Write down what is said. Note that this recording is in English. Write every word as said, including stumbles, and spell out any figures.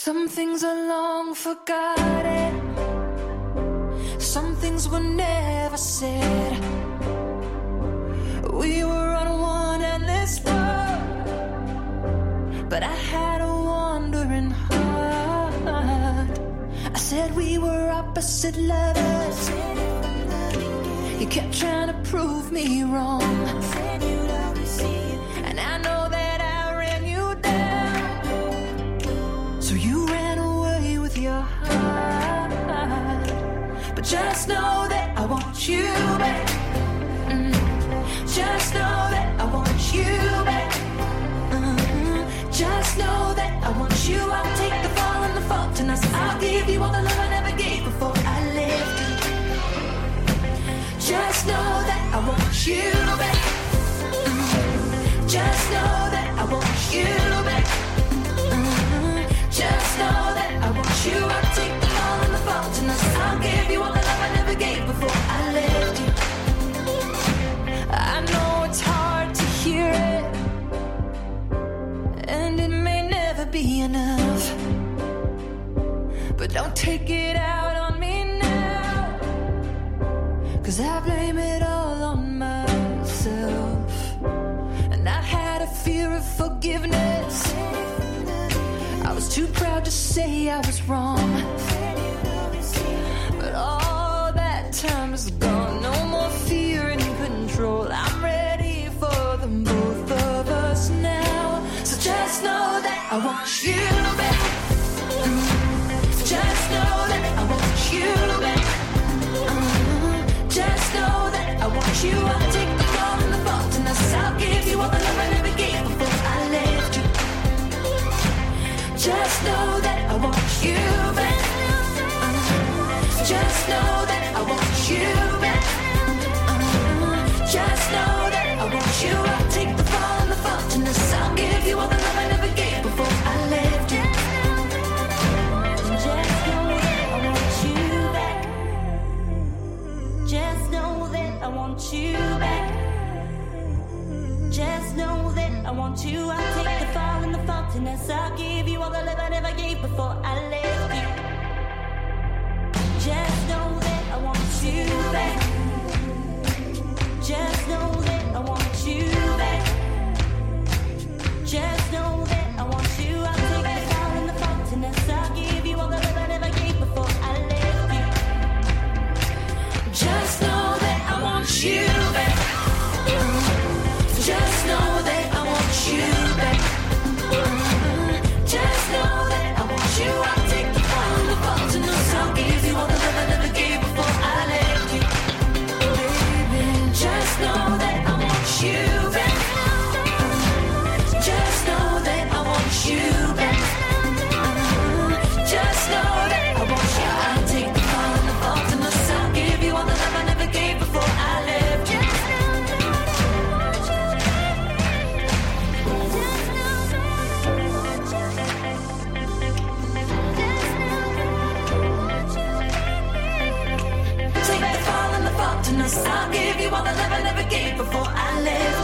Some things are long forgotten. Some things were never said. We were on one endless road, but I had a wandering heart. I said we were opposite lovers. You kept trying to prove me wrong, and I know that I ran you down. So you ran away with your heart. But just know that I want you back. Mm. Just know that I want you back. Mm. Just know that I want you. I'll take the fall and the fault, and I'll give you all the love I never gave before I left you. Just know that I want you back. Mm. Just know that I want you back. Mm. Just know that I want you. I'll take the fall and the fault, and I'll give you all the love I never gave before I left you. I know it's hard to hear it, and it may never be enough, but don't take it out on me now, 'cause I blame it all on myself. And I had a fear of forgiveness. I was too proud to say I was wrong, but all that time is gone. No more fear and control. I'm ready for them, both of us now. So just know that I want you back. Just know that I want you back. Uh, just know that I want you. I'll take the fall and the fault, and I'll give you all the love I never gave before I left you. Just know that I want you back. Uh, just know that I want you back. Uh, just know that I want you. I'll take the fall and the fault, and I'll give you all the love I never gave before I left you. Just know that I want you back. Just know that I want you back. Just know that I want you. I'll take the fall and the fault, and I'll give you all the love I never gave before I left you. Just know that I want you back. Just know that I want you back. Just know that I want you. I'll take the fall and the fault, and I'll give you all the love I never gave before I left you. Just know that I want you back. Just know that I want you back. Just know that I want you. I'll take the fall and the fault, and I'll give you all the love I never gave before I left you. Baby, just know that I want you back. Just know that I want you back. Just know that I want you. I'll take the fall and the fault, and I'll give you all the love I never gave before I left you. Take the fall and the fault, and I'll give you all the love I never gave before I left.